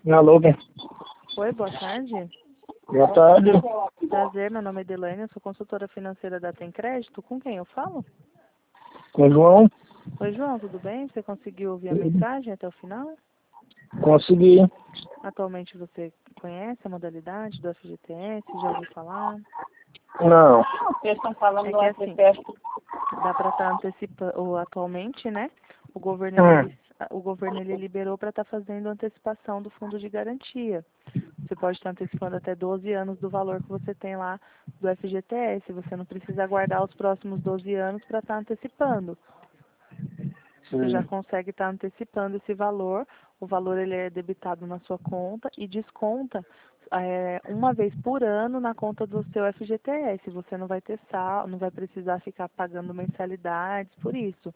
Alô, quem? Oi, boa tarde. Boa tarde. Prazer, meu nome é Delaine, eu sou consultora financeira da Tem Crédito. Com quem eu falo? Com o João? Oi, João, tudo bem? Você conseguiu ouvir a mensagem até o final? Consegui. Atualmente você conhece a modalidade do FGTS? Já ouviu falar? Não. Vocês estão falando É do que assim, FGTS. dá para estar antecipando, atualmente, né? O governo, Hum. ele liberou para estar fazendo antecipação do fundo de garantia. Você pode estar antecipando até 12 anos do valor que você tem lá do FGTS. Você não precisa aguardar os próximos 12 anos para estar antecipando. Você já Sim. consegue estar antecipando esse valor. O valor ele é debitado na sua conta e desconta uma vez por ano na conta do seu FGTS. Você não vai ter não vai precisar ficar pagando mensalidades por isso.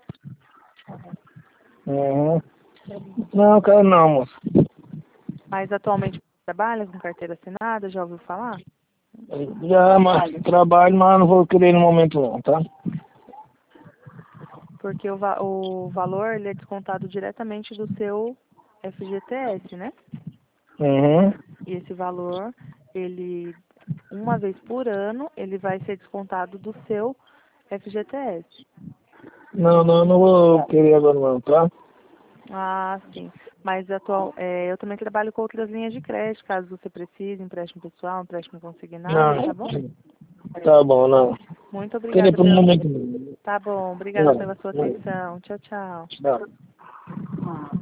Uhum. Não, quero não, moço. Mas atualmente você trabalha com carteira assinada, já ouviu falar? Já, mas trabalho, mas não vou querer no momento não, tá? Porque o valor ele é descontado diretamente do seu FGTS, né? Uhum. E esse valor, ele, uma vez por ano, ele vai ser descontado do seu FGTS. Não vou querer agora não, tá? Ah, sim. Mas eu também trabalho com outras linhas de crédito, caso você precise, empréstimo pessoal, empréstimo consignado, tá Não. bom? Tá bom, não. Muito Queria obrigada por um pela... momento não. Tá bom, obrigada Não. pela sua Não. atenção. Tchau, tchau. Não.